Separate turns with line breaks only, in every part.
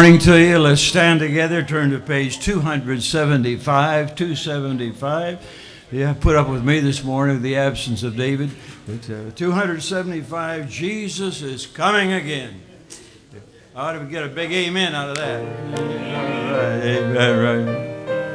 morning to you. Let's stand together. Turn to page 275. 275. Yeah, put up with me this morning with the absence of David. But, 275, Jesus is coming again. I ought to get a big amen out of that. Amen, right.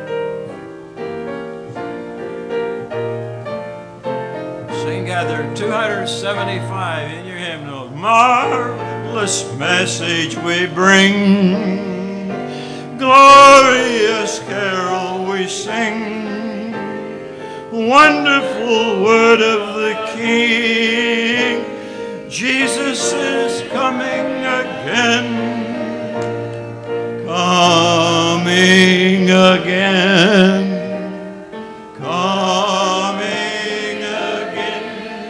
Sing together 275 in your hymnal. Marvelous message we bring, glorious carol we sing, wonderful word of the King. Jesus is coming again, coming again, coming again.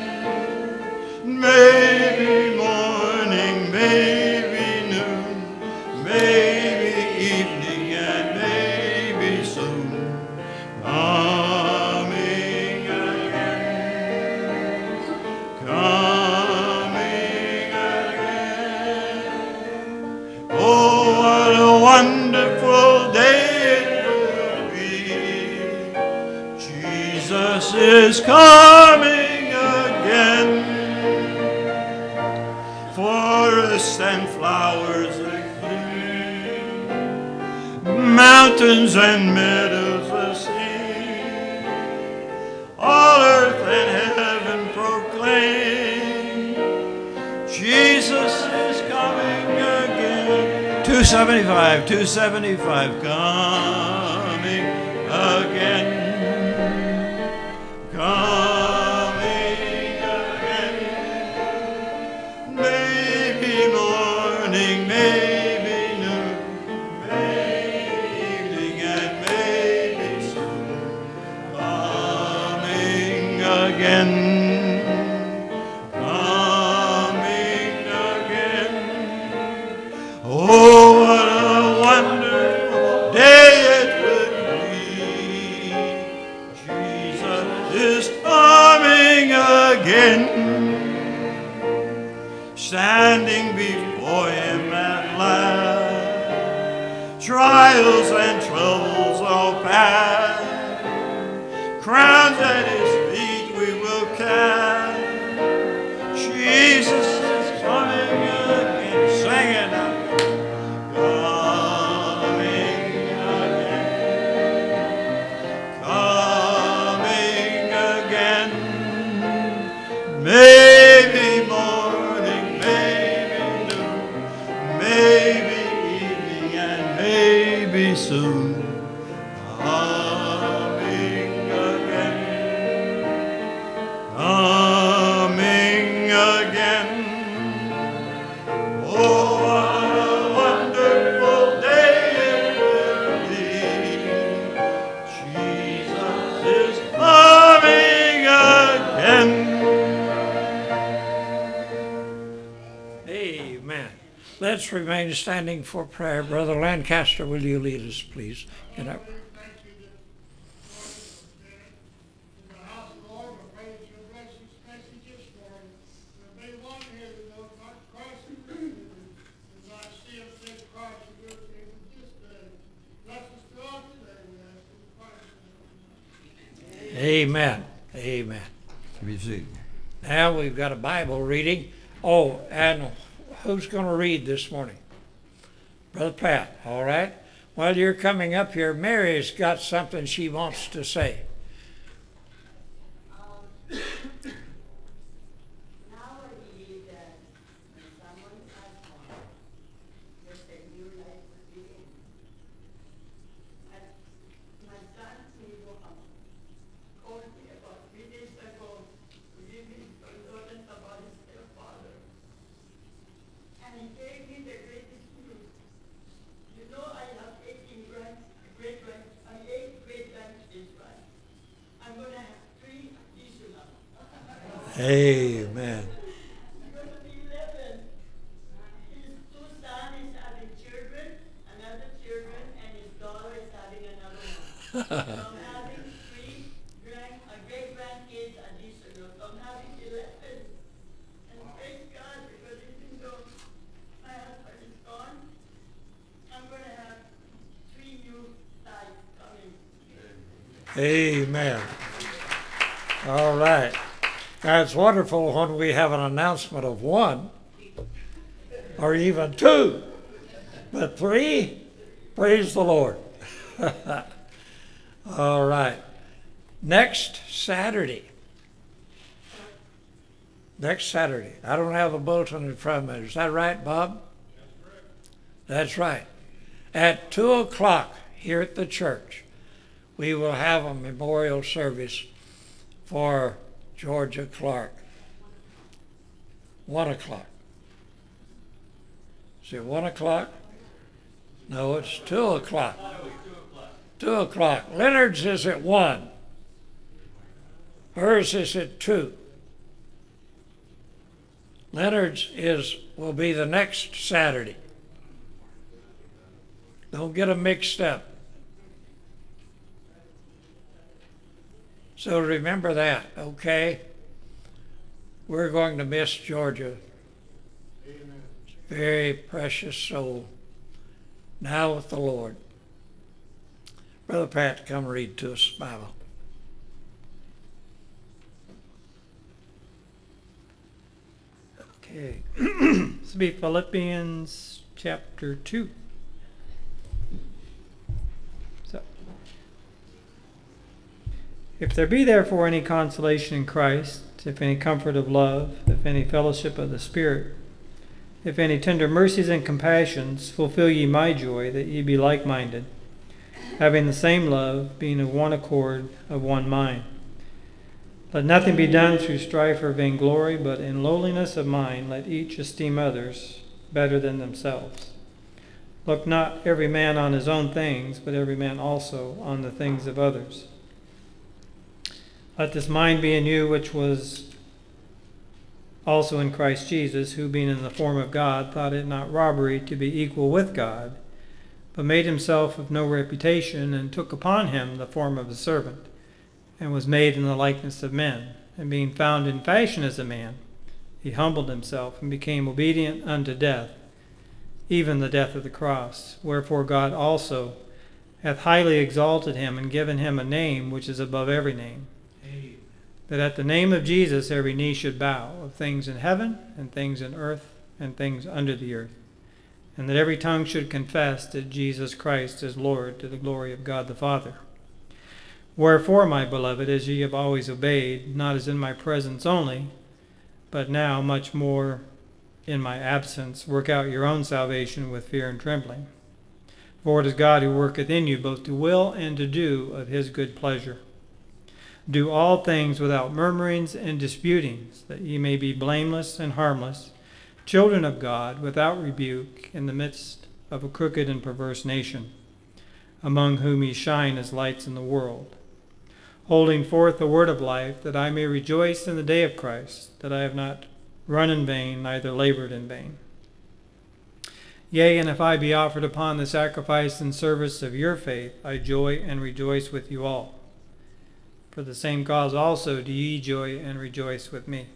Maybe morning, maybe noon, maybe evening, and maybe soon. Coming again, coming again. Oh, what a wonderful day it will be. Jesus is coming again. Forests and flowers agleam, mountains and meadows a sea, all earth and heaven proclaim, Jesus is coming again. 275, 275, coming again, coming again. Maybe morning, maybe noon, maybe evening, and maybe soon. Coming again, coming again. Oh, what a wonderful day it would be. Jesus is coming again. Standing before him at last, trials and troubles all past, crowns at his feet we will cast. Jesus is coming again. Sing it now. Coming again, coming again. Maybe morning, maybe noon, maybe evening, and maybe soon. Coming again, coming again. Oh, what a wonderful day it will be. Jesus is coming again.
Amen. Let's remain standing for prayer. Brother Lancaster, will you lead us, please? Get up. Amen. Amen.
Be seated.
Now we've got a Bible reading. Oh, and who's going to read this morning? Brother Pat, all right? While you're coming up here, Mary's got something she wants to say. Amen.
I'm going to be 11. His two sons is having children, another children, and his daughter is having another one. So I'm having three great grandkids additional. So I'm having 11. And praise God, because even though my husband is gone,
Amen. All right. Now, it's wonderful when we have an announcement of one or even two, but three, praise the Lord. All right. Next Saturday. I don't have a bulletin in front of me. Is that right, Bob? That's right. At 2 o'clock here at the church, we will have a memorial service for Georgia Clark. 1 o'clock. Is it 1 o'clock? No, it's 2 o'clock. 2 o'clock. Leonard's is at 1. Hers is at 2. Leonard's will be the next Saturday. Don't get them mixed up. So remember that, okay? We're going to miss Georgia. Amen. Very precious soul. Now with the Lord. Brother Pat, come read to us Bible.
Okay. This will be Philippians chapter 2. So, if there be therefore any consolation in Christ, if any comfort of love, if any fellowship of the Spirit, if any tender mercies and compassions, fulfill ye my joy, that ye be like-minded, having the same love, being of one accord, of one mind. Let nothing be done through strife or vainglory, but in lowliness of mind let each esteem others better than themselves. Look not every man on his own things, but every man also on the things of others. Let this mind be in you, which was also in Christ Jesus, who being in the form of God, thought it not robbery to be equal with God, but made himself of no reputation, and took upon him the form of a servant, and was made in the likeness of men. And being found in fashion as a man, he humbled himself, and became obedient unto death, even the death of the cross. Wherefore God also hath highly exalted him, and given him a name which is above every name, that at the name of Jesus every knee should bow, of things in heaven, and things in earth, and things under the earth, and that every tongue should confess that Jesus Christ is Lord, to the glory of God the Father. Wherefore, my beloved, as ye have always obeyed, not as in my presence only, but now much more in my absence, work out your own salvation with fear and trembling. For it is God who worketh in you both to will and to do of his good pleasure. Do all things without murmurings and disputings, that ye may be blameless and harmless, children of God, without rebuke, in the midst of a crooked and perverse nation, among whom ye shine as lights in the world, holding forth the word of life, that I may rejoice in the day of Christ, that I have not run in vain, neither labored in vain. Yea, and if I be offered upon the sacrifice and service of your faith, I joy and rejoice with you all. For the same cause also do ye joy and rejoice with me.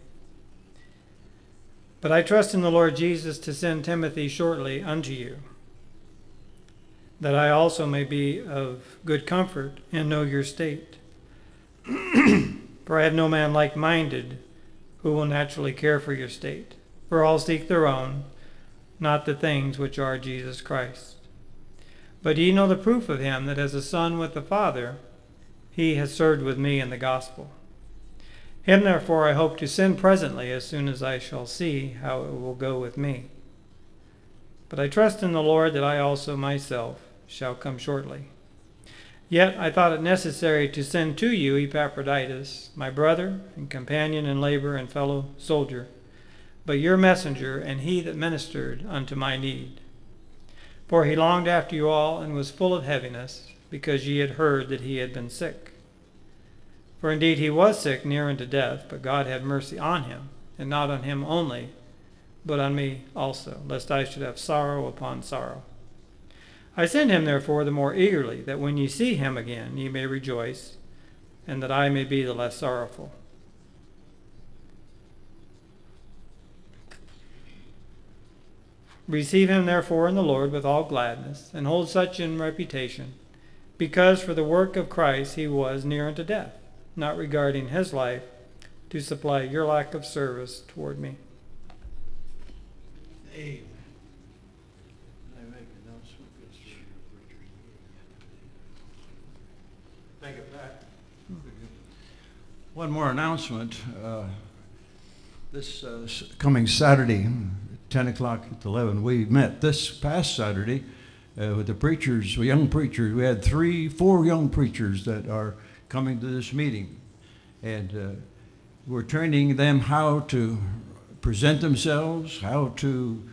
But I trust in the Lord Jesus to send Timothy shortly unto you, that I also may be of good comfort and know your state. For I have no man like-minded who will naturally care for your state. For all seek their own, not the things which are Jesus Christ. But ye know the proof of him, that as a son with the Father, he has served with me in the gospel. Him therefore I hope to send presently, as soon as I shall see how it will go with me. But I trust in the Lord that I also myself shall come shortly. Yet I thought it necessary to send to you Epaphroditus, my brother and companion in labor and fellow soldier, but your messenger, and he that ministered unto my need. For he longed after you all, and was full of heaviness, because ye had heard that he had been sick. For indeed he was sick near unto death, but God had mercy on him, and not on him only, but on me also, lest I should have sorrow upon sorrow. I send him therefore the more eagerly, that when ye see him again ye may rejoice, and that I may be the less sorrowful. Receive him therefore in the Lord with all gladness, and hold such in reputation, because for the work of Christ he was near unto death, not regarding his life, to supply your lack of service toward me.
Amen. Thank you, Pat. One more announcement. This coming Saturday, 10 o'clock at 11, we met this past Saturday with the preachers, young preachers. We had 4 young preachers that are coming to this meeting. And we're training them how to present themselves, how to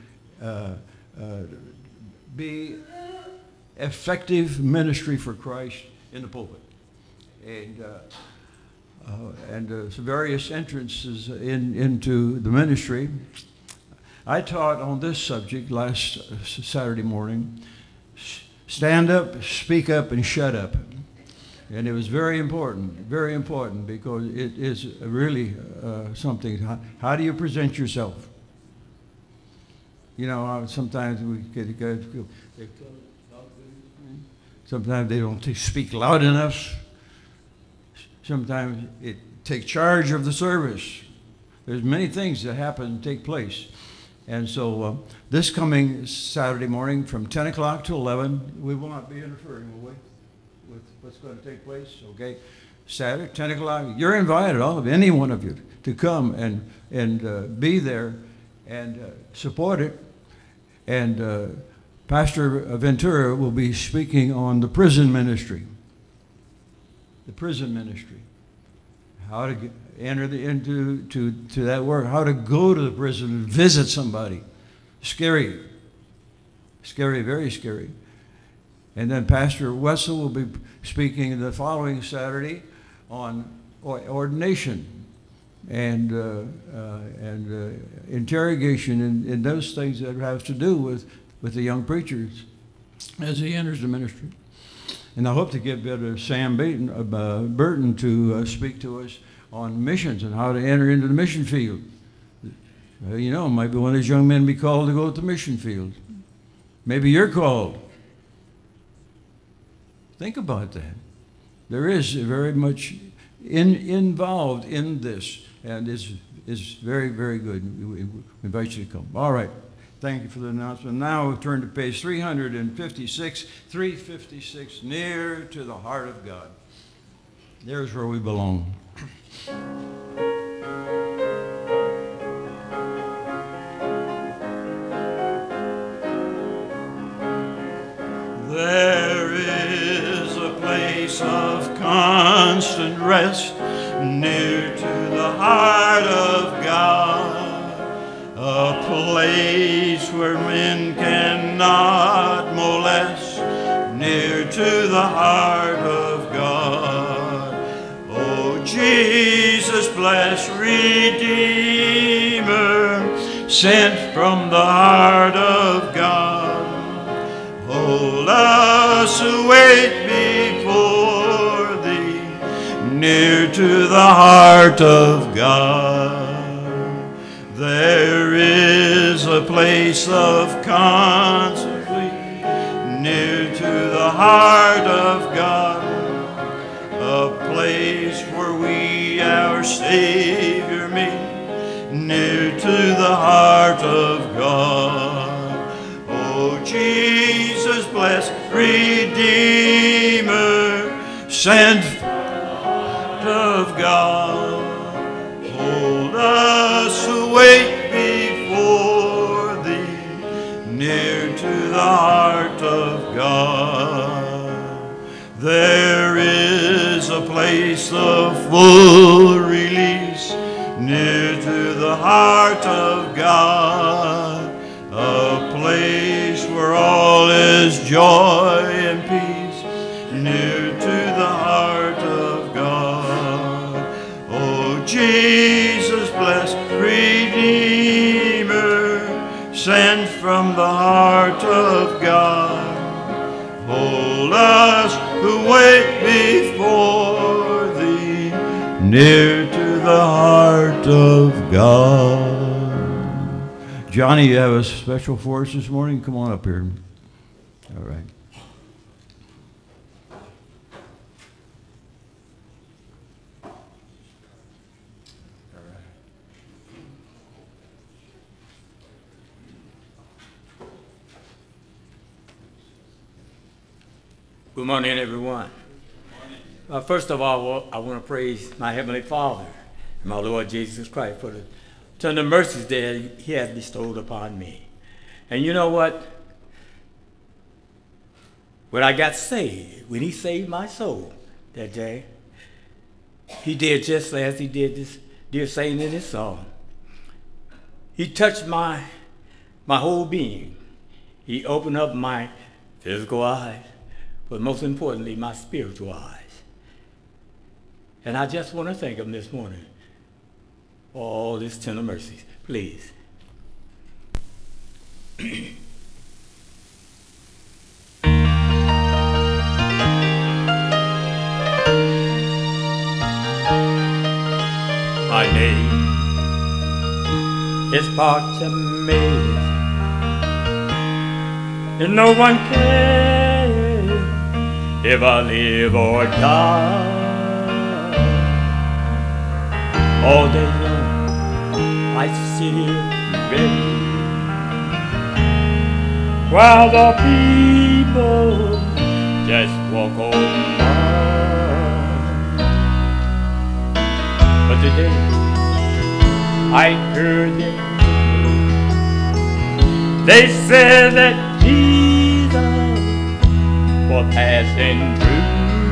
be effective ministry for Christ in the pulpit. And some various entrances into the ministry. I taught on this subject last Saturday morning. Stand up, speak up, and shut up. And it was very important because it is really something. How do you present yourself? You know, sometimes we get sometimes they don't speak loud enough. Sometimes it takes charge of the service. There's many things that happen and take place. And so this coming Saturday morning from 10 o'clock to 11, we will not be interfering, will we, with what's going to take place, okay? Saturday, 10 o'clock, you're invited, all of any one of you, to come and be there and support it. And Pastor Ventura will be speaking on the prison ministry. The prison ministry. How to enter into that work, how to go to the prison and visit somebody. Scary. Scary, very scary. And then Pastor Wessel will be speaking the following Saturday on ordination and interrogation and those things that have to do with the young preachers as he enters the ministry. And I hope to get Brother Sam Burton to speak to us on missions and how to enter into the mission field. You know, maybe one of these young men be called to go to the mission field. Maybe you're called. Think about that. There is very much involved in this, and is very, very good. We invite you to come. All right. Thank you for the announcement. Now we turn to page 356, 356, near to the heart of God. There's where we belong. There is a place of constant rest near to the heart of God. A place where men cannot molest, near to the heart of God. Oh, Jesus, blessed Redeemer, sent from the heart of God. Hold us, await before thee, near to the heart of God. There is a place of consecration near to the heart of God, a place where we our Savior meet, near to the heart of God. Oh, Jesus, blessed Redeemer, sent from the heart of God. Hold us, await before thee, near to the heart of God. There is a place of full release, near to the heart of God, a place where all is joy and peace, near to the heart of God. Oh, Jesus, blessed Redeemer, sent from the heart of God. Hold us who wait before thee, near to the heart of God. Johnny, you have a special for us this morning? Come on up here. All right.
Good morning, everyone. First of all, I want to praise my Heavenly Father and my Lord Jesus Christ for the tender mercies that He has bestowed upon me. And you know what? When I got saved, when He saved my soul that day, He did just as He did this dear saying in His song. He touched my whole being. He opened up my physical eyes, but most importantly, my spiritual eyes. And I just want to thank Him this morning for all His tender mercies. Please. My name is Bartimaeus, and no one cares if I live or die. All day long I sit here ready, while the people just walk on by. But today I heard them. They said that Jesus was passing through.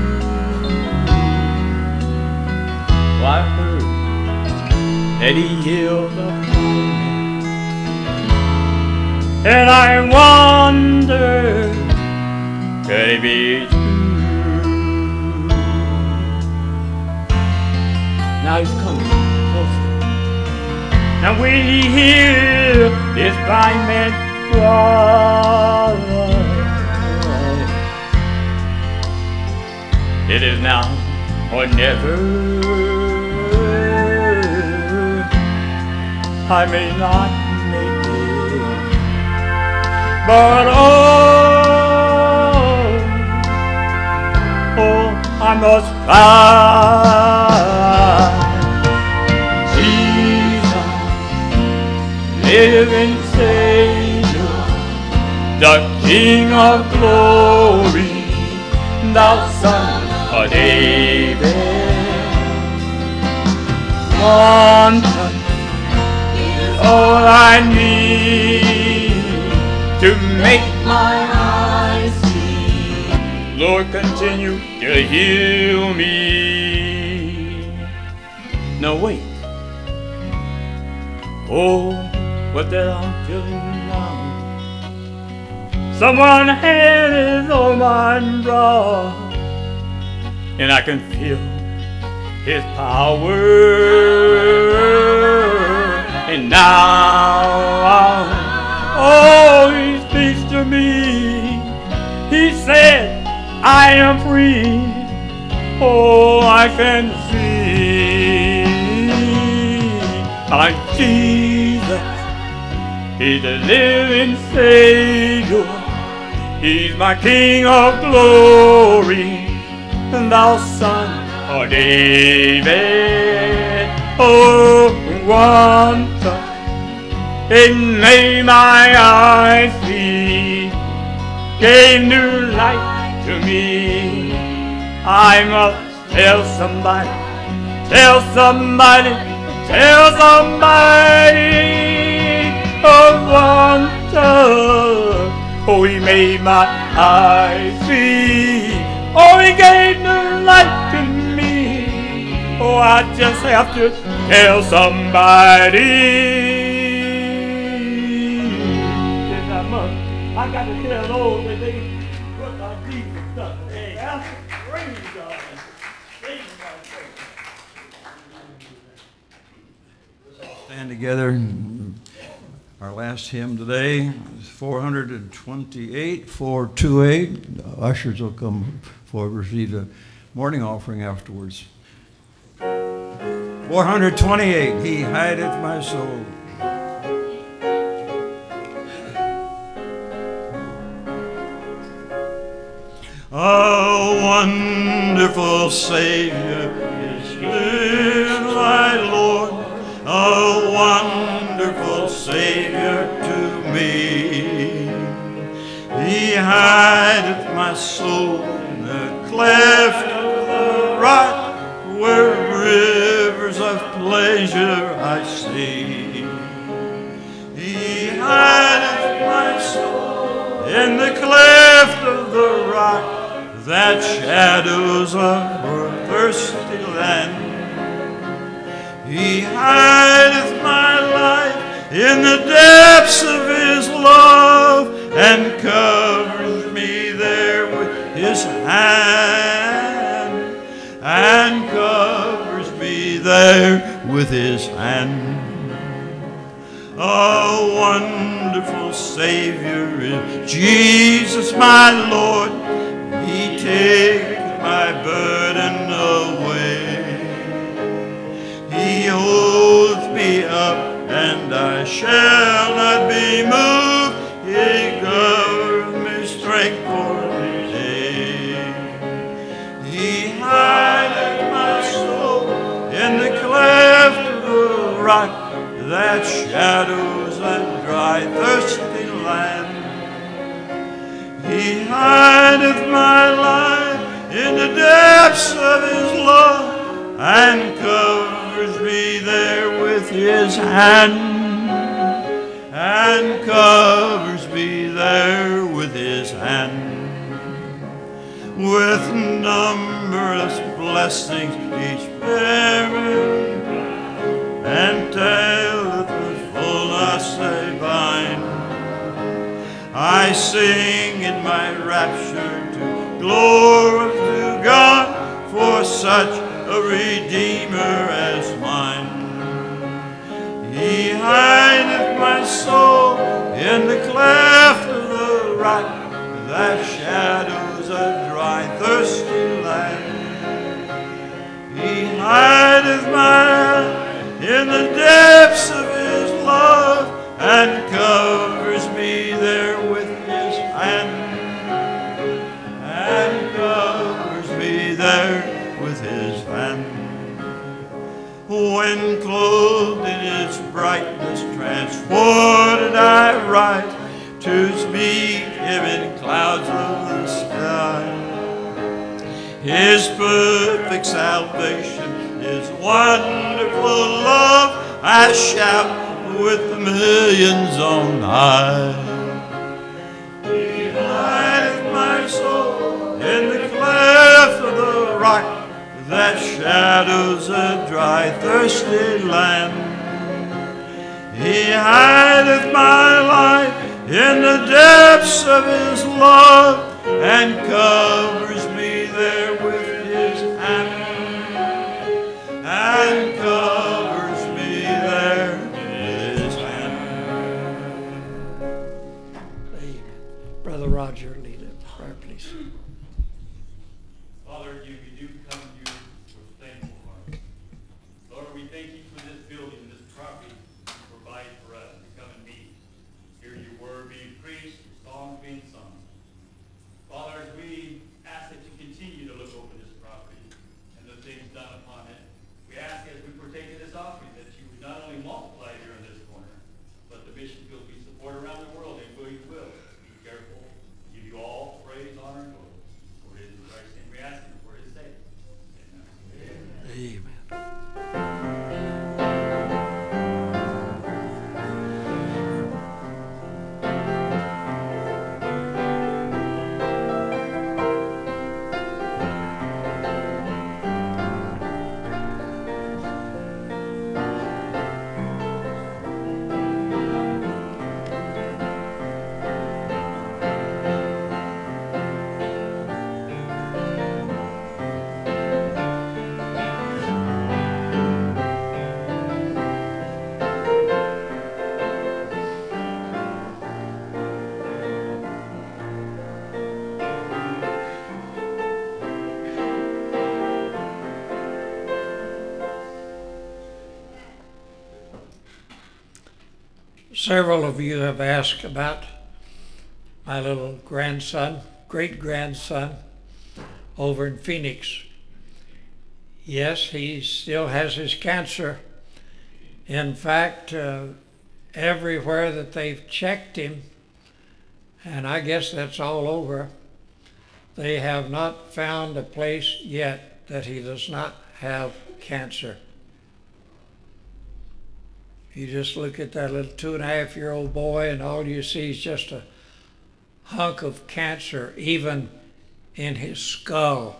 Well, I heard that He healed the blind, and I wonder, could it be true? Now He's coming closer. Now when He hears this blind man cry, it is now or never. I may not make it, but oh, I must try. Jesus, living Savior, the King of glory, thou Son of David. One touch, all I need to make my eyes see. Lord, continue to heal me. No, wait. Oh, what that I'm feeling now. Someone hand is on my brow, and I can feel His power. And now, oh, He speaks to me. He said, I am free. Oh, I can see. I'm Jesus. He's the living Savior. He's my King of glory, and thou Son of David. Oh, one touch, it made my eyes see, gave new light to me. I must tell somebody, tell somebody, tell somebody. Oh, one touch, oh, He made my eyes see. Oh, He gave new light to me. Oh, I just have to tell somebody. Yes, I must. I got to tell those that they put my Jesus stuff. Hey, that's praise God. Praise God.
Stand together. Our last hymn today is 428, 428. Ushers will come forward and receive the morning offering afterwards. 428, He hideth my soul. A wonderful Savior is thy Lord, a wonderful Savior to me. He hideth my soul in the cleft of the rock, where rivers of pleasure I see. He hideth my soul in the cleft of the rock, that shadows of a thirsty land. He hideth my life in the depths of his love, and covers me there with his hand, and covers me there with his hand. A wonderful Savior is Jesus my Lord. He taketh my burden away. He holds me up, and I shall not be moved. He gives me strength for the day. He hideth my soul in the cleft of the rock, that shadows a dry, thirsty land. He hideth my life in the depths of his love, and covers me there with his hand, and covers me there with his hand. With numberless blessings each bearing, and telleth with fullness divine. I sing in my rapture to glory to God, for such a Redeemer as mine. He hideth my soul in the cleft of the rock, that shadows a dry, thirsty land. He hideth my in the depths of his love, and covers me there with his hand, and covers me there with his hand. When clothed in its brightness, transported I ride to meet him in clouds of the sky. His perfect salvation, his wonderful love, I shout with the millions on high. He hideth my soul in the cleft of the rock, that shadows a dry, thirsty land. He hideth my life in the depths of his love, and covers me there with his hand, and covers me there with his hand.
Amen. Brother Roger, lead a prayer, please.
Father, we do come to you with thankful hearts. Lord, we thank you for this building, this property you provide for us to come and meet. Hear your word being preached, songs being sung. Father, as we ask that you continue to look over this property and the things done upon it, we ask as we partake of this offering that you would not only multiply here in this corner, but the mission field we support around the world, and will you will. Be careful. Give you all praise, honor, and glory. For it is in Christ's name we ask and for his sake. Amen.
Amen. Several of you have asked about my little grandson, great-grandson, over in Phoenix. Yes, he still has his cancer. In fact, everywhere that they've checked him, and I guess that's all over, They have not found a place yet that he does not have cancer. You just look at that little 2.5-year-old boy, and all you see is just a hunk of cancer, even in his skull.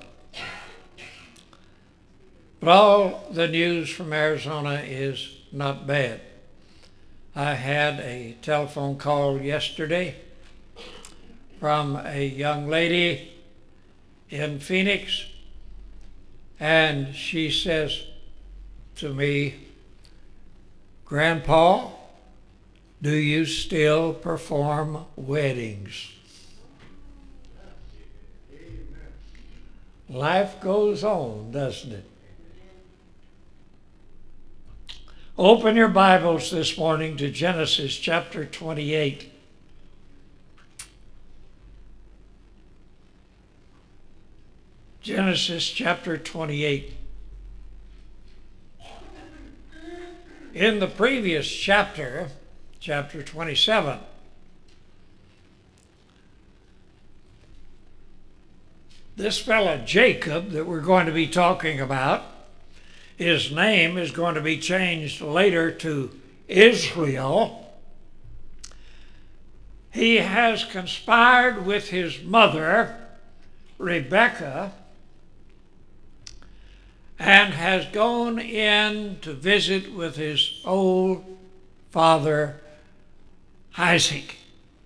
But all the news from Arizona is not bad. I had a telephone call yesterday from a young lady in Phoenix, and she says to me, "Grandpa, do you still perform weddings?" Life goes on, doesn't it? Open your Bibles this morning to Genesis chapter 28. Genesis chapter 28. In the previous chapter, chapter 27, this fellow Jacob that we're going to be talking about, his name is going to be changed later to Israel. He has conspired with his mother, Rebekah, and has gone in to visit with his old father, Isaac.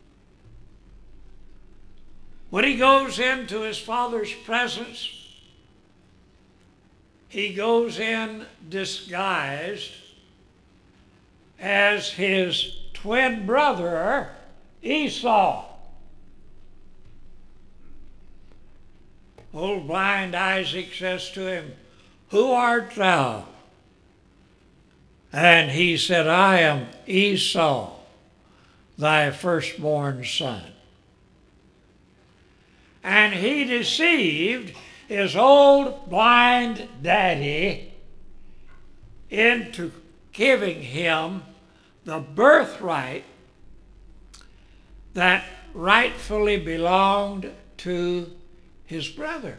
When he goes into his father's presence, he goes in disguised as his twin brother, Esau. Old blind Isaac says to him, "Who art thou?" And he said, "I am Esau, thy firstborn son." And he deceived his old blind daddy into giving him the birthright that rightfully belonged to his brother.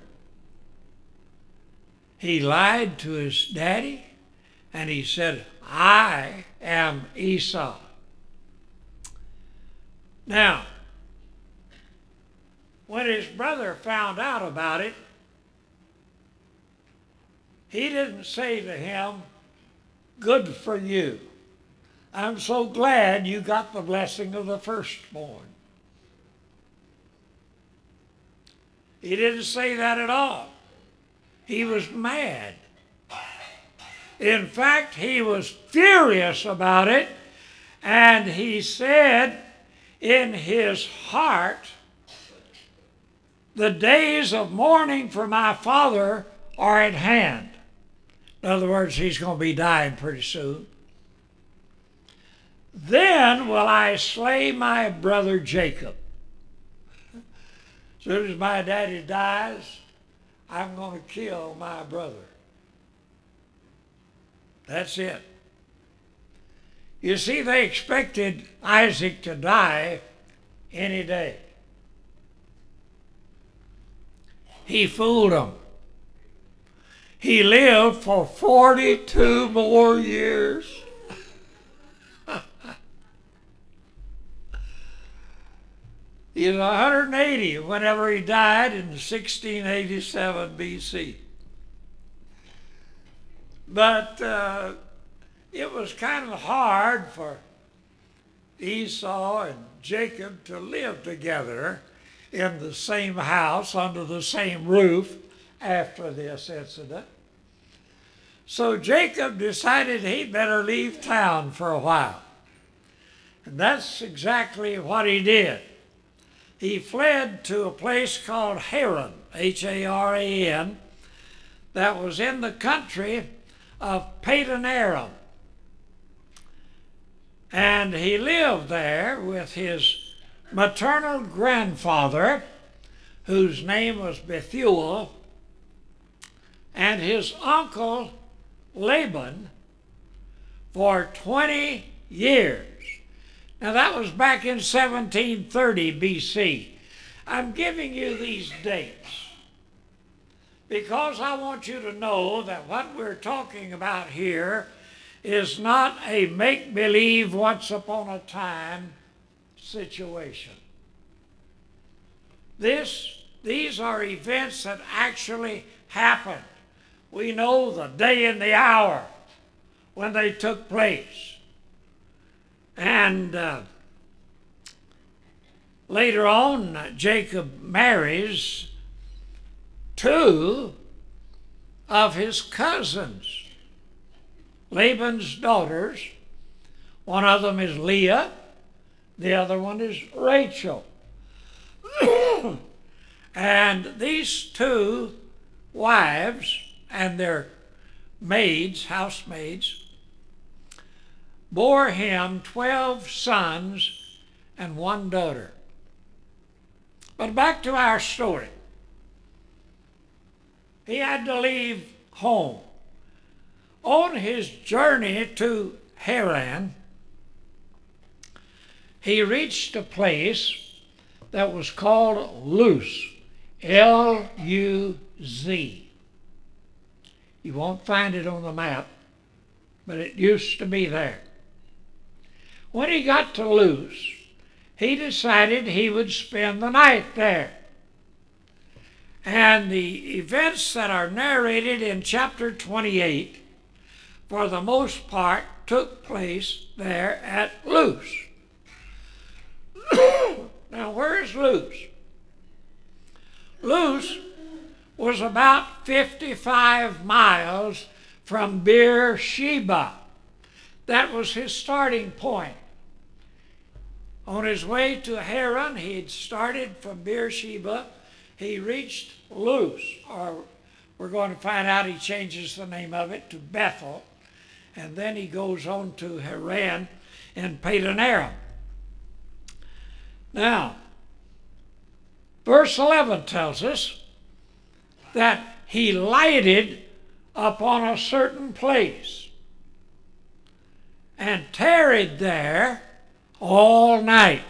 He lied to his daddy, and he said, "I am Esau." Now, when his brother found out about it, he didn't say to him, "Good for you. I'm so glad you got the blessing of the firstborn." He didn't say that at all. He was mad. In fact, he was furious about it, and he said in his heart, "The days of mourning for my father are at hand." In other words, he's going to be dying pretty soon. "Then will I slay my brother Jacob." As soon as my daddy dies, I'm going to kill my brother. That's it. You see, they expected Isaac to die any day. He fooled them. He lived for 42 more years. He was 180 whenever he died in 1687 BC. But it was kind of hard for Esau and Jacob to live together in the same house, under the same roof, after this incident. So Jacob decided he'd better leave town for a while. And that's exactly what he did. He fled to a place called Haran, Haran, that was in the country of Padan Aram. And he lived there with his maternal grandfather, whose name was Bethuel, and his uncle Laban for 20 years. Now that was back in 1730 BC. I'm giving you these dates because I want you to know that what we're talking about here is not a make-believe once upon a time situation. These are events that actually happened. We know the day and the hour when they took place. And later on, Jacob marries two of his cousins, Laban's daughters. One of them is Leah, the other one is Rachel. And these two wives and their maids, housemaids, bore him 12 sons and one daughter. But back to our story. He had to leave home. On his journey to Haran, he reached a place that was called Luz, L-U-Z. You won't find it on the map, but it used to be there. When he got to Luz, he decided he would spend the night there. And the events that are narrated in chapter 28, for the most part, took place there at Luz. Now, where is Luz? Luz was about 55 miles from Beersheba. That was his starting point. On his way to Haran, he had started from Beersheba. He reached Luz, or we're going to find out he changes the name of it to Bethel, and then he goes on to Haran and Padan Aram. Now, verse 11 tells us that he lighted upon a certain place and tarried there all night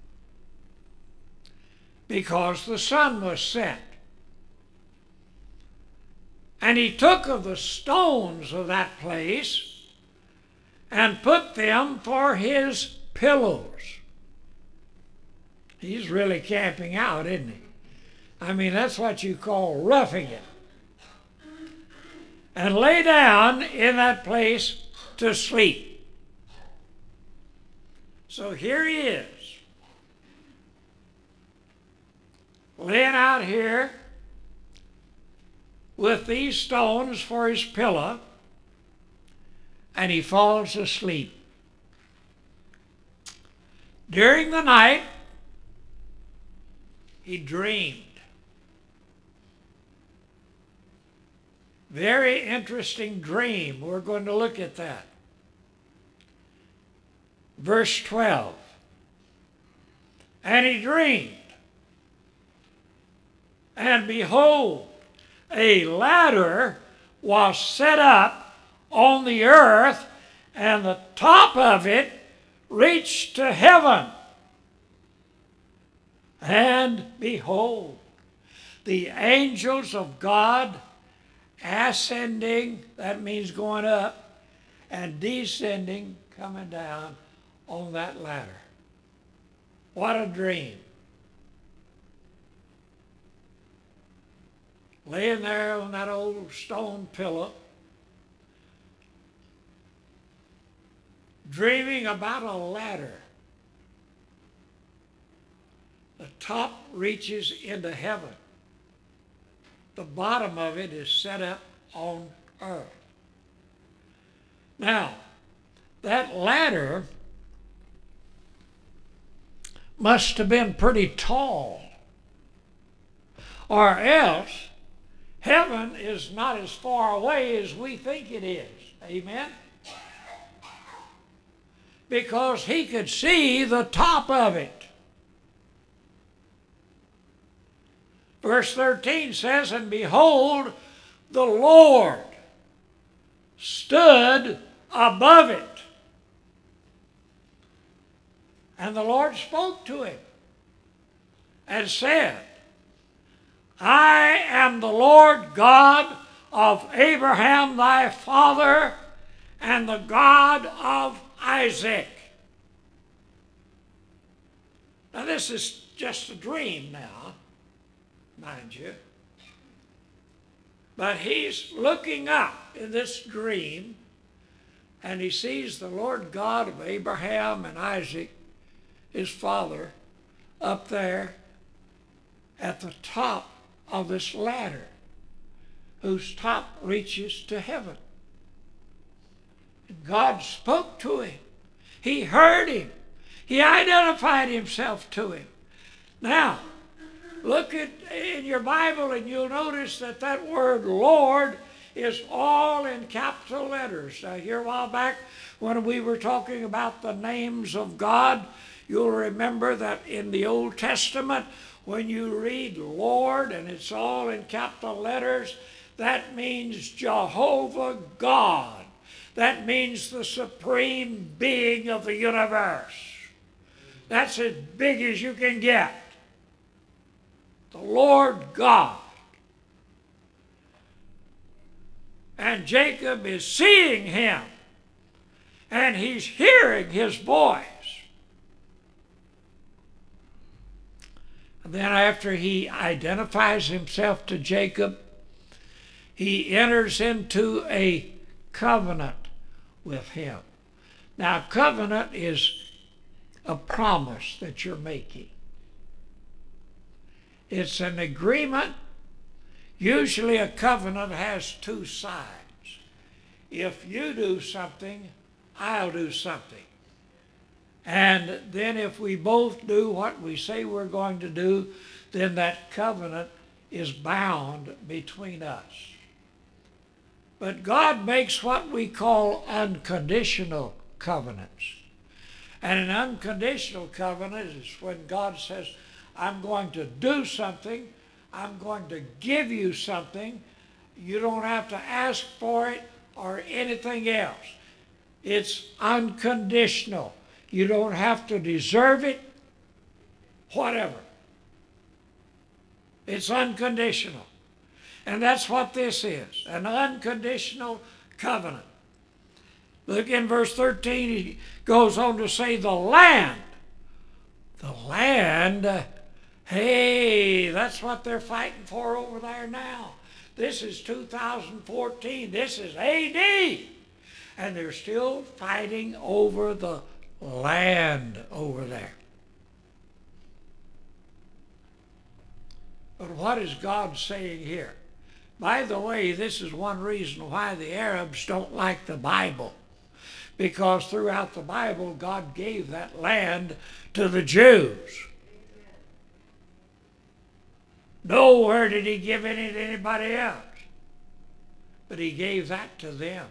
because the sun was set. And he took of the stones of that place and put them for his pillows. He's really camping out, isn't he? I mean, that's what you call roughing it. And lay down in that place to sleep. So here he is, laying out here with these stones for his pillow, and he falls asleep. During the night, he dreamed. Very interesting dream. We're going to look at that. Verse 12. And he dreamed, and behold, a ladder was set up on the earth, and the top of it reached to heaven. And behold, the angels of God ascending, that means going up, and descending, coming down on that ladder. What a dream. Laying there on that old stone pillow, dreaming about a ladder. The top reaches into heaven. The bottom of it is set up on earth. Now, that ladder must have been pretty tall, or else heaven is not as far away as we think it is. Amen? Because he could see the top of it. Verse 13 says, and behold, the Lord stood above it. And the Lord spoke to him and said, I am the Lord God of Abraham thy father, and the God of Isaac. Now this is just a dream now, mind you. But he's looking up in this dream, and he sees the Lord God of Abraham and Isaac, his father, up there at the top of this ladder, whose top reaches to heaven. And God spoke to him. He heard him. He identified himself to him. Now, look in your Bible and you'll notice that word Lord is all in capital letters. Here a while back when we were talking about the names of God, you'll remember that in the Old Testament, when you read Lord and it's all in capital letters, that means Jehovah God. That means the supreme being of the universe. That's as big as you can get. The Lord God. And Jacob is seeing him, and he's hearing his voice. And then after he identifies himself to Jacob, he enters into a covenant with him. Now, covenant is a promise that you're making. It's an agreement. Usually a covenant has two sides. If you do something, I'll do something. And then if we both do what we say we're going to do, then that covenant is bound between us. But God makes what we call unconditional covenants. And an unconditional covenant is when God says, I'm going to do something, I'm going to give you something, you don't have to ask for it or anything else. It's unconditional. You don't have to deserve it, whatever. It's unconditional. And that's what this is, an unconditional covenant. Look in verse 13, he goes on to say the land. The land, hey, that's what they're fighting for over there now. This is 2014. This is AD. And they're still fighting over the land over there. But what is God saying here? By the way, this is one reason why the Arabs don't like the Bible. Because throughout the Bible, God gave that land to the Jews. Nowhere did he give any to anybody else. But he gave that to them.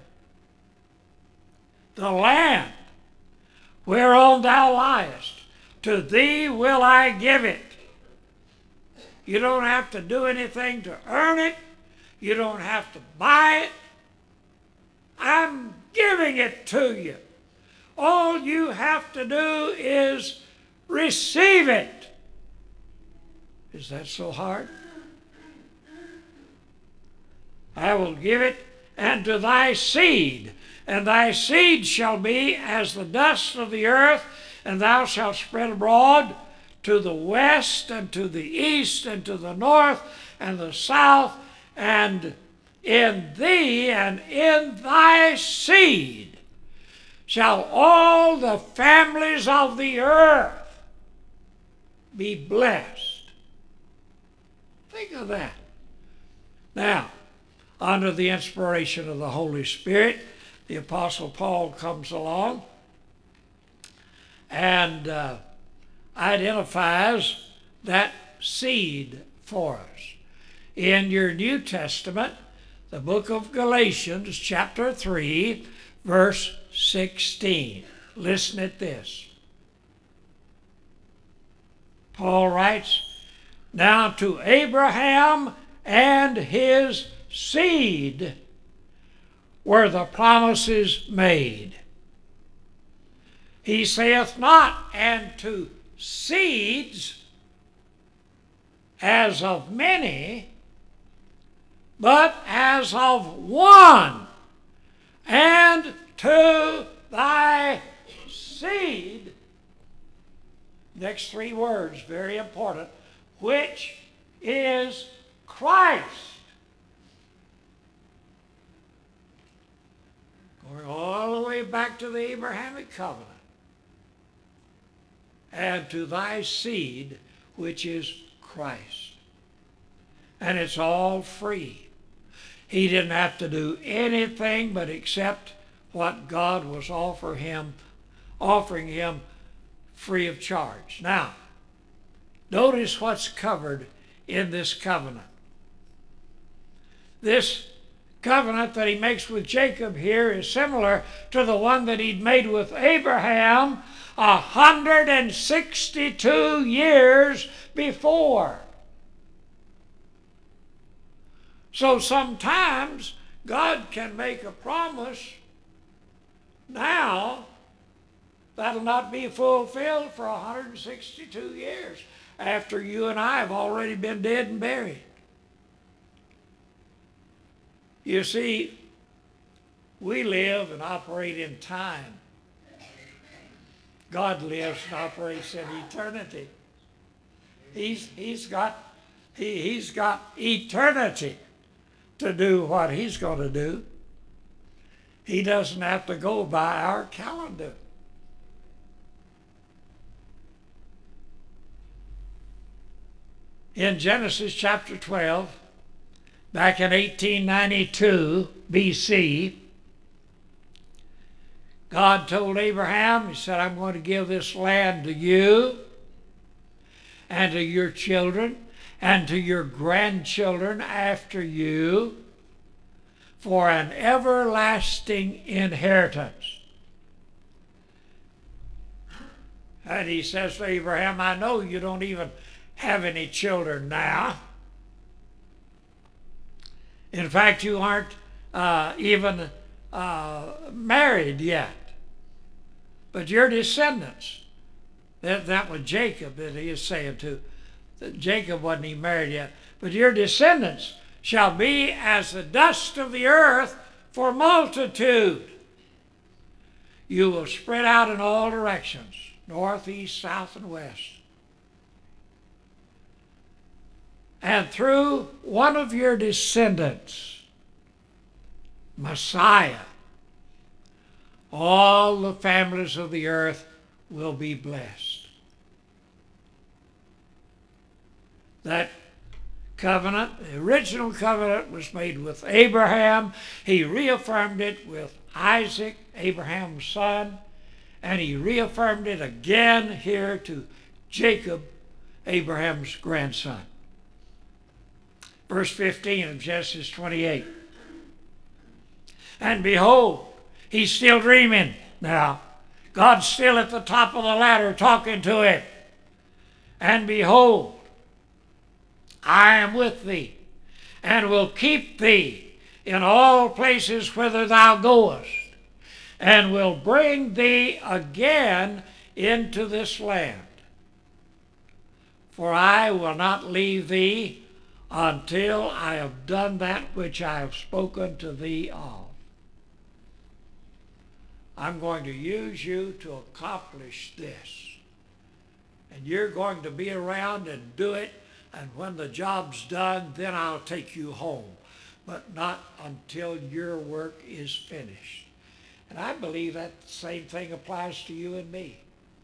The land whereon thou liest, to thee will I give it. You don't have to do anything to earn it. You don't have to buy it. I'm giving it to you. All you have to do is receive it. Is that so hard? I will give it unto thy seed, and thy seed shall be as the dust of the earth, and thou shalt spread abroad to the west, and to the east, and to the north, and the south, and in thee and in thy seed shall all the families of the earth be blessed. Think of that. Now, under the inspiration of the Holy Spirit, the Apostle Paul comes along and identifies that seed for us. In your New Testament, the book of Galatians, chapter 3, verse 16. Listen at this. Paul writes, now to Abraham and his seed were the promises made. He saith not, and to seeds, as of many, but as of one, and to thy seed. Next three words, very important, which is Christ. Going all the way back to the Abrahamic covenant. And to thy seed, which is Christ. And it's all free. He didn't have to do anything but accept what God was offering him free of charge. Now, notice what's covered in this covenant. This covenant that he makes with Jacob here is similar to the one that he'd made with Abraham 162 years before. So sometimes God can make a promise now that'll not be fulfilled for 162 years after you and I have already been dead and buried. You see, we live and operate in time. God lives and operates in eternity. He's got eternity to do what he's going to do. He doesn't have to go by our calendar. In Genesis chapter 12, back in 1892 BC, God told Abraham, he said, I'm going to give this land to you and to your children and to your grandchildren after you for an everlasting inheritance. And he says to Abraham, I know you don't even have any children now. In fact, you aren't even married yet. But your descendants, that was Jacob that he is saying to. Jacob wasn't even married yet. But your descendants shall be as the dust of the earth for multitude. You will spread out in all directions, north, east, south, and west. And through one of your descendants, Messiah, all the families of the earth will be blessed. That covenant, the original covenant, was made with Abraham. He reaffirmed it with Isaac, Abraham's son, and he reaffirmed it again here to Jacob, Abraham's grandson. Verse 15 of Genesis 28. And behold, he's still dreaming now. God's still at the top of the ladder talking to him. And behold, I am with thee, and will keep thee in all places whither thou goest, and will bring thee again into this land. For I will not leave thee until I have done that which I have spoken to thee of. I'm going to use you to accomplish this. And you're going to be around and do it, and when the job's done, then I'll take you home. But not until your work is finished. And I believe that same thing applies to you and me.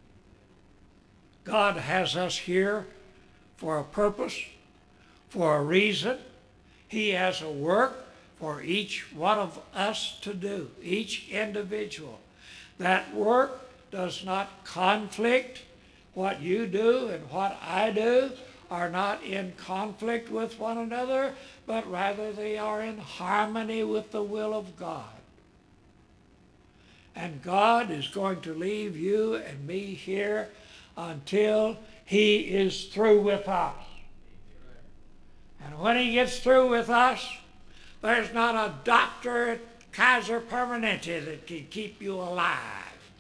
God has us here for a purpose, for a reason. He has a work for each one of us to do, each individual. That work does not conflict. What you do and what I do are not in conflict with one another, but rather they are in harmony with the will of God. And God is going to leave you and me here until he is through with us. And when he gets through with us, there's not a doctor at Kaiser Permanente that can keep you alive.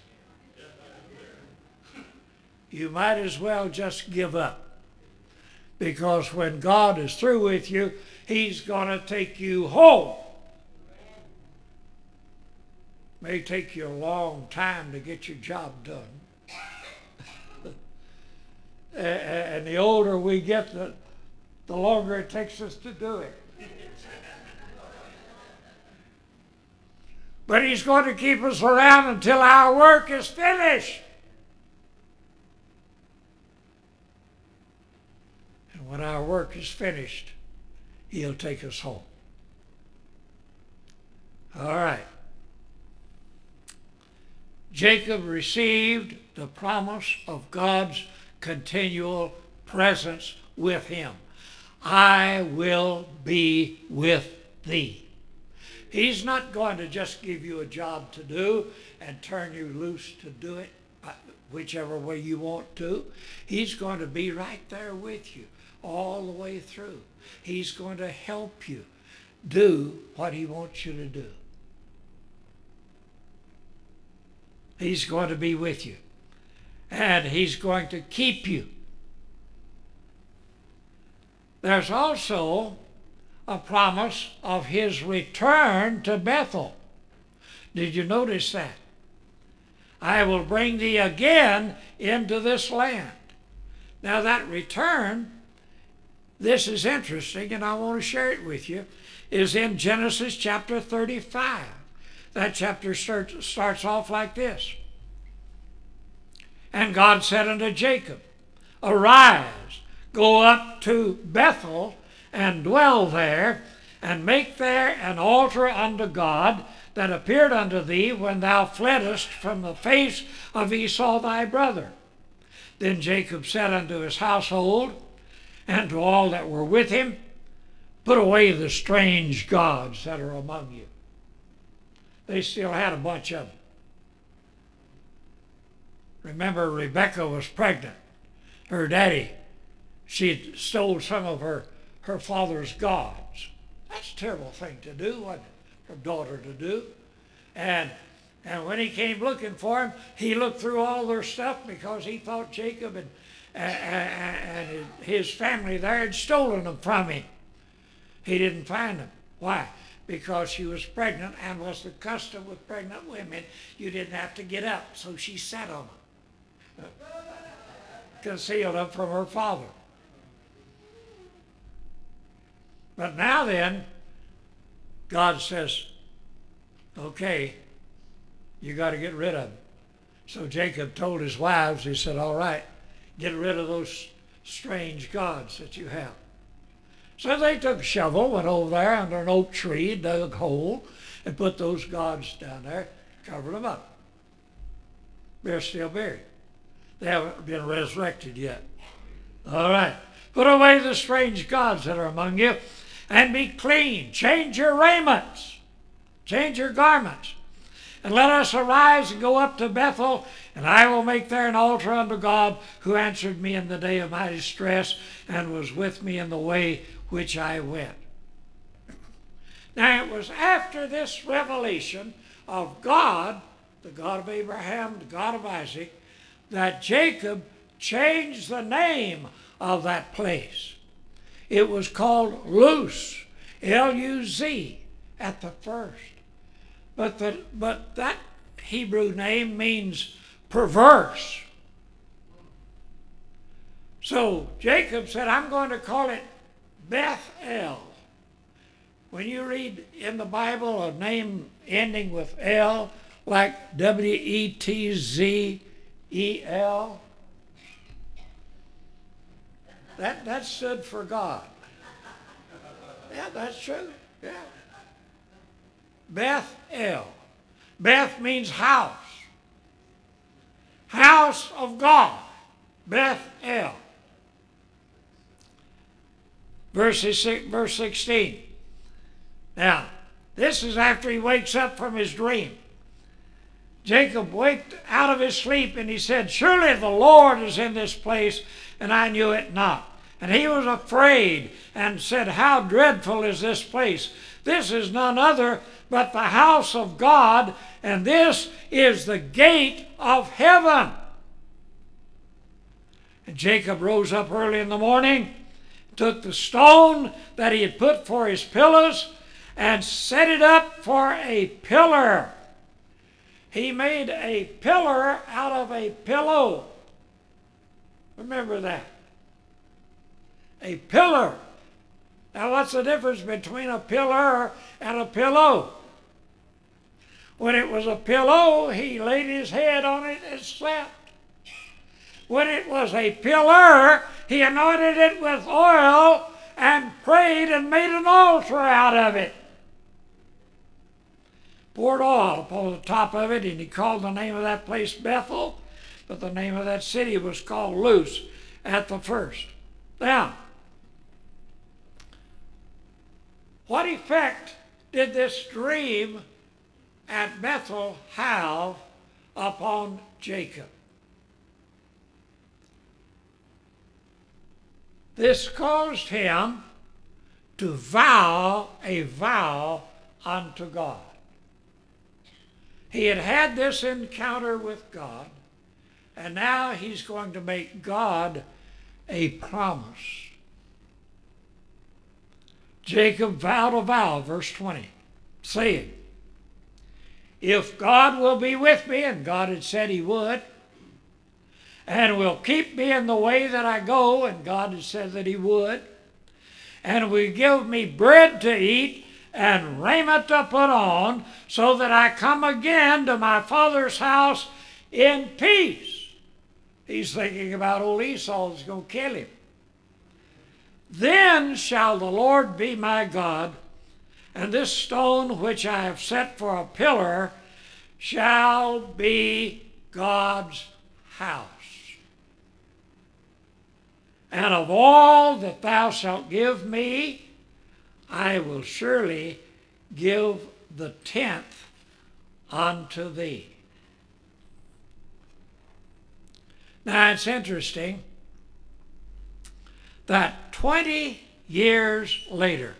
You might as well just give up. Because when God is through with you, He's going to take you home. May take you a long time to get your job done. And the older we get, the longer it takes us to do it. But He's going to keep us around until our work is finished. And when our work is finished, He'll take us home. All right. Jacob received the promise of God's continual presence with him. I will be with thee. He's not going to just give you a job to do and turn you loose to do it whichever way you want to. He's going to be right there with you all the way through. He's going to help you do what He wants you to do. He's going to be with you. And He's going to keep you. There's also a promise of His return to Bethel. Did you notice that? I will bring thee again into this land. Now that return, this is interesting, and I want to share it with you, is in Genesis chapter 35. That chapter starts off like this. And God said unto Jacob, Arise, go up to Bethel, and dwell there, and make there an altar unto God that appeared unto thee when thou fleddest from the face of Esau thy brother. Then Jacob said unto his household, and to all that were with him, Put away the strange gods that are among you. They still had a bunch of them. Remember, Rebekah was pregnant. Her daddy, she stole some of her father's gods. That's a terrible thing to do, wasn't it? Her daughter to do. And when he came looking for him, he looked through all their stuff because he thought Jacob and his family there had stolen them from him. He didn't find them. Why? Because she was pregnant, and was the custom with pregnant women, you didn't have to get up, so she sat on them. Concealed them from her father. But now then, God says, okay, you got to get rid of them. So Jacob told his wives, he said, all right, get rid of those strange gods that you have. So they took a shovel, went over there under an oak tree, dug a hole, and put those gods down there, covered them up. They're still buried. They haven't been resurrected yet. All right. Put away the strange gods that are among you, and be clean. Change your raiments. Change your garments. And let us arise and go up to Bethel, and I will make there an altar unto God, who answered me in the day of my distress, and was with me in the way which I went. Now it was after this revelation of God, the God of Abraham, the God of Isaac, that Jacob changed the name of that place. It was called Luz, L-U-Z, at the first. But that Hebrew name means perverse. So Jacob said, I'm going to call it Bethel. When you read in the Bible a name ending with L, like W-E-T-Z-E-L, that stood for God. Yeah, that's true. Yeah. Bethel. Beth means house. House of God. Bethel. Verse 16. Now, this is after he wakes up from his dream. Jacob waked out of his sleep and he said, surely the Lord is in this place, and I knew it not. And he was afraid and said, how dreadful is this place? This is none other but the house of God, and this is the gate of heaven. And Jacob rose up early in the morning took the stone that he had put for his pillars and set it up for a pillar. He made a pillar out of a pillow. Remember that. A pillar. Now, what's the difference between a pillar and a pillow? When it was a pillow, he laid his head on it and slept. When it was a pillar, he anointed it with oil and prayed and made an altar out of it. Poured oil upon the top of it, and he called the name of that place Bethel, but the name of that city was called Luz at the first. Now, what effect did this dream at Bethel have upon Jacob? This caused him to vow a vow unto God. He had had this encounter with God, and now he's going to make God a promise. Jacob vowed a vow, verse 20, saying, if God will be with me, and God had said he would, and will keep me in the way that I go, and God had said that he would, and will give me bread to eat and raiment to put on, so that I come again to my father's house in peace. He's thinking about old Esau that's going to kill him. Then shall the Lord be my God, and this stone which I have set for a pillar shall be God's house. And of all that thou shalt give me, I will surely give the 10th unto thee. Now it's interesting that 20 years later,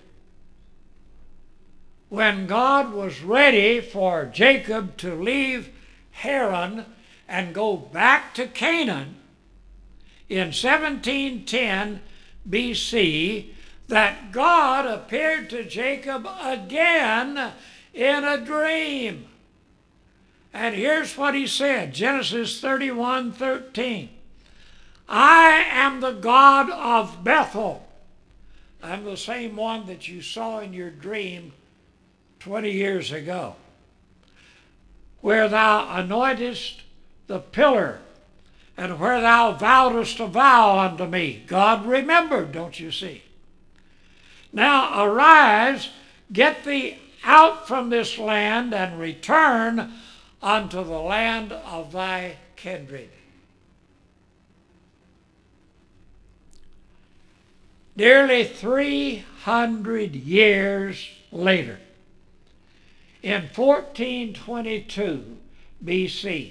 when God was ready for Jacob to leave Haran and go back to Canaan, in 1710 BC, that God appeared to Jacob again in a dream. And here's what he said, Genesis 31:13. I am the God of Bethel. I'm the same one that you saw in your dream 20 years ago, where thou anointest the pillar, and where thou vowedest a vow unto me. God remembered, don't you see? Now arise, get thee out from this land, and return unto the land of thy kindred. Nearly 300 years later, in 1422 BC,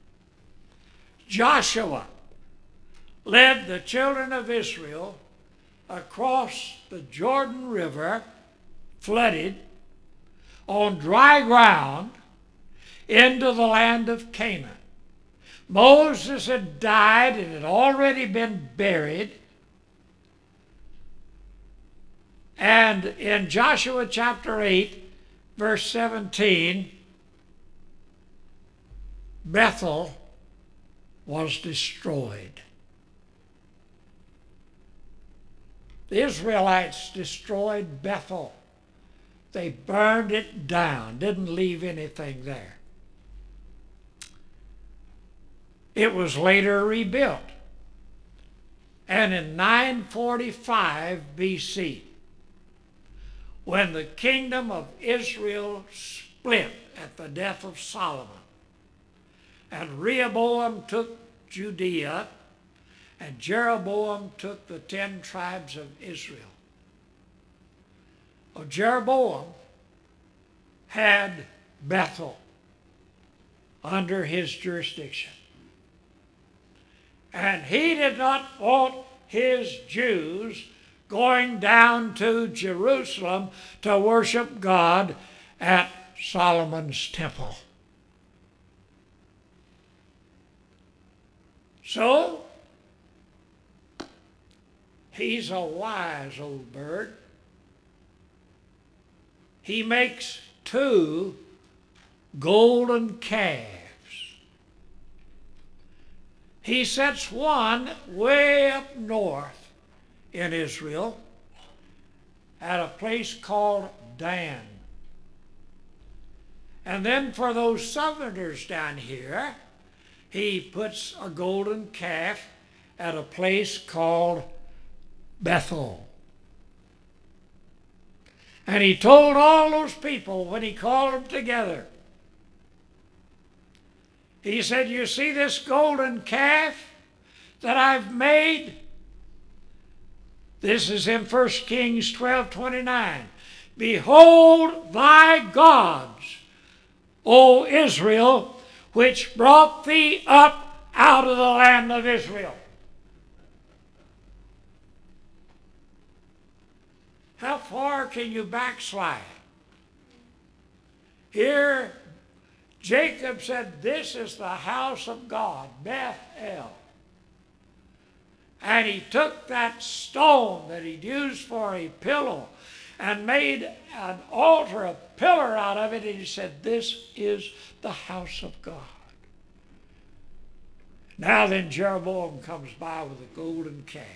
Joshua led the children of Israel across the Jordan River, flooded, on dry ground, into the land of Canaan. Moses had died and had already been buried. And in Joshua chapter 8, verse 17, Bethel was destroyed. The Israelites destroyed Bethel. They burned it down, didn't leave anything there. It was later rebuilt. And in 945 BC, when the kingdom of Israel split at the death of Solomon, and Rehoboam took Judea, and Jeroboam took the 10 tribes of Israel. Well, Jeroboam had Bethel under his jurisdiction. And he did not want his Jews going down to Jerusalem to worship God at Solomon's temple. So, He's a wise old bird. He makes 2 golden calves. He sets one way up north in Israel at a place called Dan. And then for those southerners down here, he puts a golden calf at a place called Bethel. And he told all those people when he called them together, he said, you see this golden calf that I've made? This is in 1 Kings 12:29. Behold thy gods, O Israel, which brought thee up out of the land of Israel. How far can you backslide? Here, Jacob said, this is the house of God, Bethel. And he took that stone that he'd used for a pillow and made an altar, a pillar out of it, and he said, this is the house of God. Now then, Jeroboam comes by with a golden calf.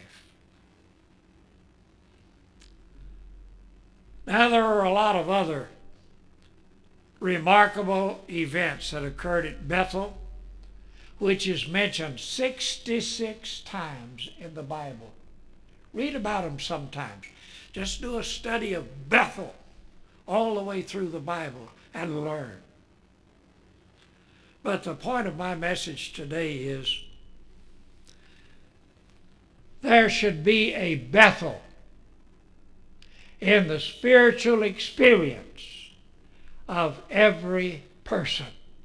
Now there are a lot of other remarkable events that occurred at Bethel, which is mentioned 66 times in the Bible. Read about them sometimes. Just do a study of Bethel all the way through the Bible and learn. But the point of my message today is there should be a Bethel in the spiritual experience of every person.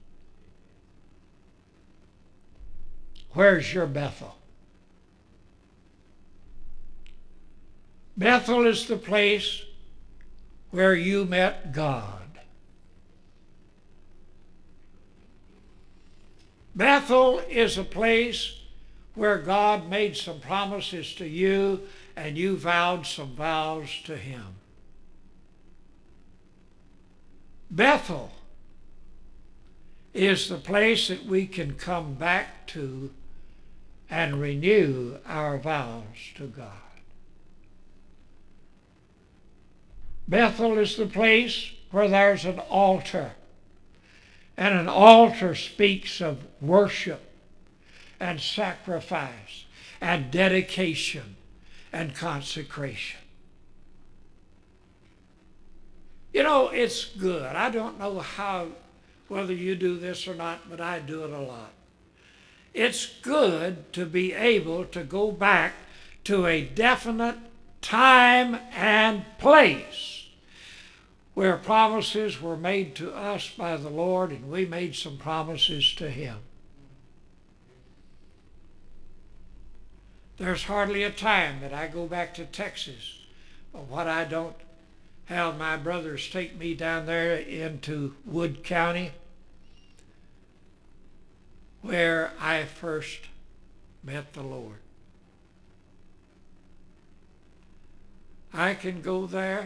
Where's your Bethel? Bethel is the place where you met God. Bethel is a place where God made some promises to you and you vowed some vows to him. Bethel is the place that we can come back to and renew our vows to God. Bethel is the place where there's an altar, and an altar speaks of worship and sacrifice and dedication and consecration. You know, it's good. I don't know whether you do this or not, but I do it a lot. It's good to be able to go back to a definite time and place where promises were made to us by the Lord and we made some promises to him. There's hardly a time that I go back to Texas but what I don't have my brothers take me down there into Wood County where I first met the Lord. I can go there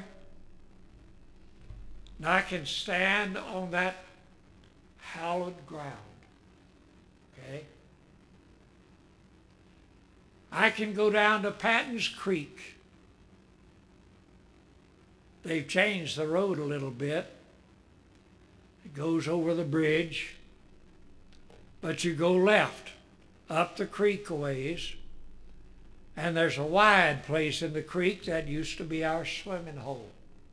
and I can stand on that hallowed ground. Okay? I can go down to Patton's Creek. They've changed the road a little bit. It goes over the bridge. But you go left up the creek a ways, and there's a wide place in the creek that used to be our swimming hole.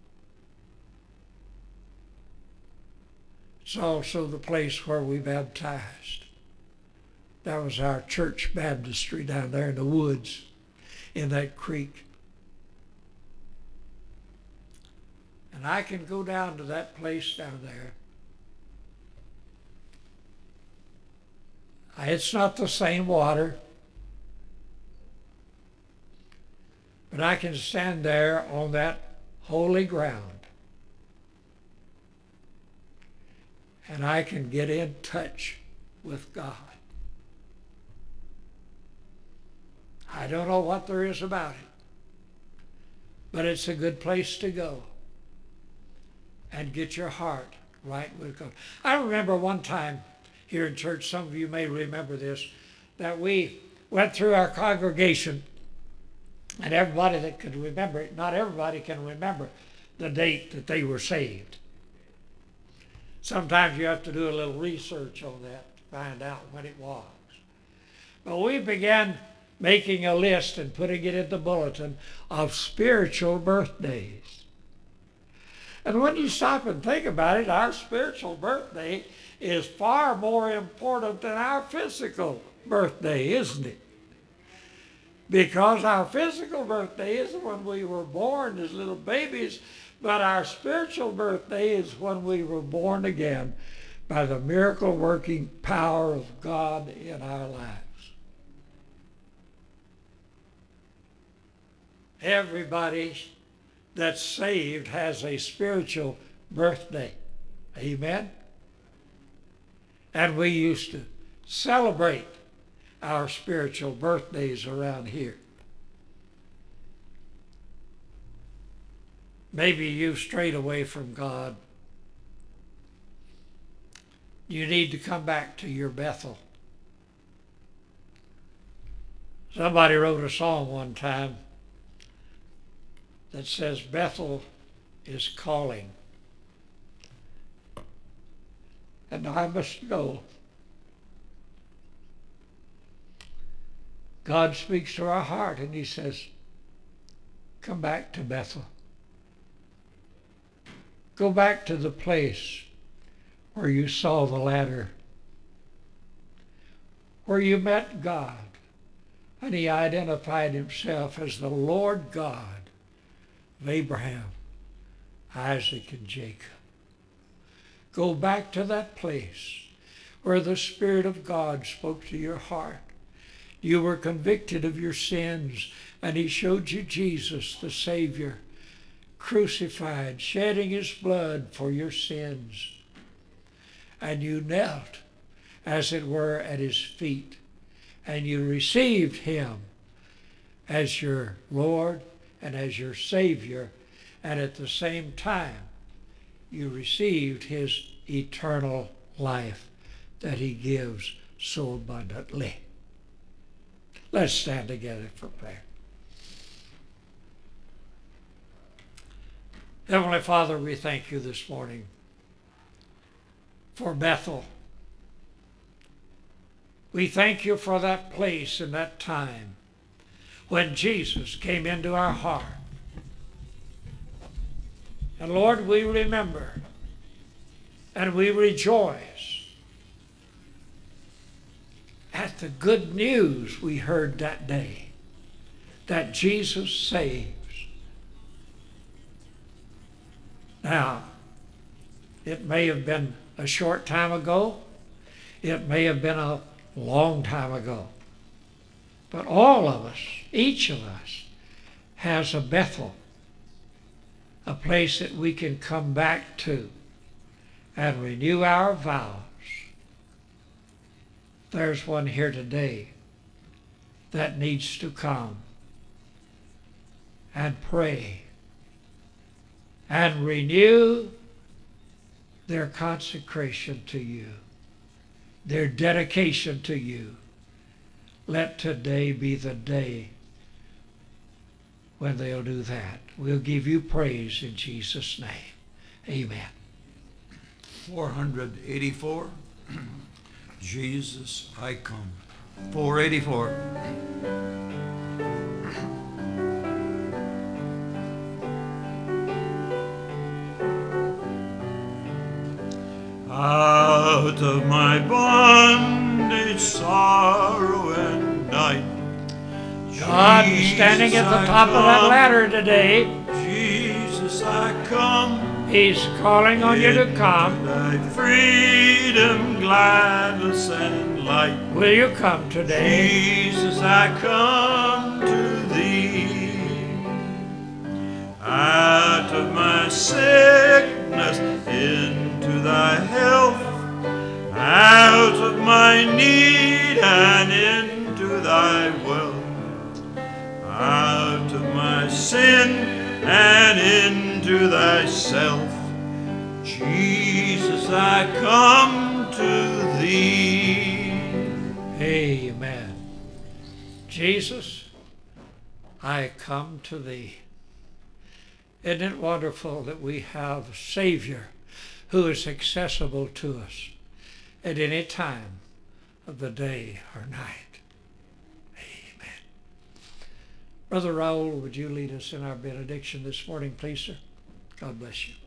It's also the place where we baptized. That was our church baptistry down there in the woods in that creek. And I can go down to that place down there. It's not the same water, but I can stand there on that holy ground and I can get in touch with God. I don't know what there is about it, but it's a good place to go and get your heart right with God. I remember one time here in church, some of you may remember this, that we went through our congregation, and everybody that could remember it, not everybody can remember the date that they were saved. Sometimes you have to do a little research on that to find out when it was. But we began making a list and putting it in the bulletin of spiritual birthdays. And when you stop and think about it, our spiritual birthday is far more important than our physical birthday, isn't it? Because our physical birthday is when we were born as little babies, but our spiritual birthday is when we were born again by the miracle working power of God in our lives. Everybody that's saved has a spiritual birthday. Amen? And we used to celebrate our spiritual birthdays around here. Maybe you've strayed away from God. You need to come back to your Bethel. Somebody wrote a song one time that says, Bethel is calling, and I must go. God speaks to our heart and he says, come back to Bethel. Go back to the place where you saw the ladder, where you met God, and he identified himself as the Lord God of Abraham, Isaac, and Jacob. Go back to that place where the Spirit of God spoke to your heart. You were convicted of your sins, and he showed you Jesus, the Savior, crucified, shedding his blood for your sins. And you knelt, as it were, at his feet, and you received him as your Lord and as your Savior, and at the same time, you received his eternal life that he gives so abundantly. Let's stand together for prayer. Heavenly Father, we thank you this morning for Bethel. We thank you for that place and that time when Jesus came into our heart. And Lord, we remember and we rejoice at the good news we heard that day, that Jesus saves. Now, it may have been a short time ago. It may have been a long time ago. But all of us, each of us, has a Bethel, a place that we can come back to and renew our vows. There's one here today that needs to come and pray and renew their consecration to you, their dedication to you. Let today be the day when they'll do that. We'll give you praise in Jesus' name. Amen.
484. Jesus, I come. 484. Out of my bondage, sorrow, and night,
God is standing at the top of that ladder today.
Jesus, I come.
He's calling on you to come.
Thy freedom, gladness, and light.
Will you come today?
Jesus, I come to thee. Out of my sickness, into thy health. Out of my need and into thy wealth. Out of my sin to thyself. Jesus, I come to thee.
Amen. Jesus, I come to thee. Isn't it wonderful that we have a Savior who is accessible to us at any time of the day or night? Amen. Brother Raoul, would you lead us in our benediction this morning, please, sir? God bless you.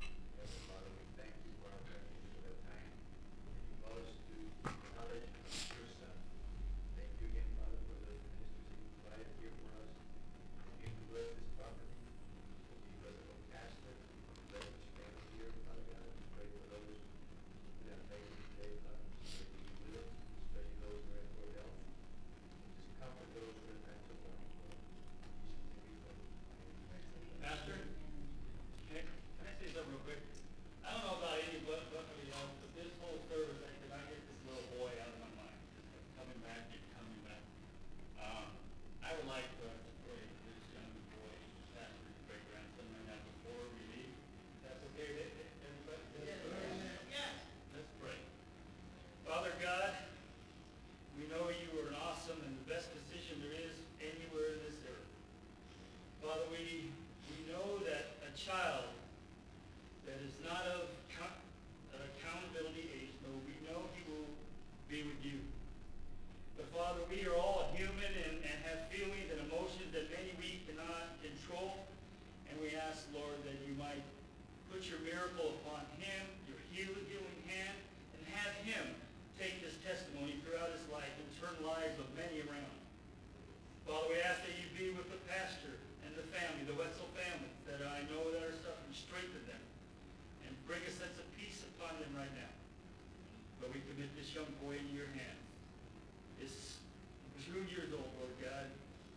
Pastor, can I say something real quick? I don't know about anybody else, but this whole service, I get this little boy out of my mind. Just coming back and coming back. I would like to pray for this young boy, Pastor's great grandson, right now before we leave. That's okay, everybody? Yes. Let's pray. Father God, we know you are an awesome and the best physician there is anywhere in this earth. Father, we know that a child that is not of accountability age, though we know he will be with you. But Father, we are all human and have feelings and emotions that many we cannot control. And we ask, Lord, that you might put your miracle upon him, your healing hand, and have him take this testimony throughout his life and turn lives of many around. Father, we ask that you be with the pastor and the family, the Wetzel family, that I know that are suffering. Strengthen them and bring a sense of peace upon them right now. But we commit this young boy into your hands. It's 2 years old, Lord God.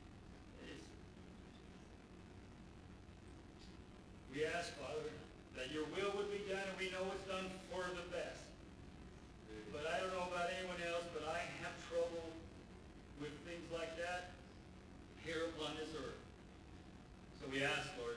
We ask, Father, that your will would be done, and we know it's done for the best. But I don't know about anyone else, but I have trouble with things like that here upon this earth. So we ask, Lord,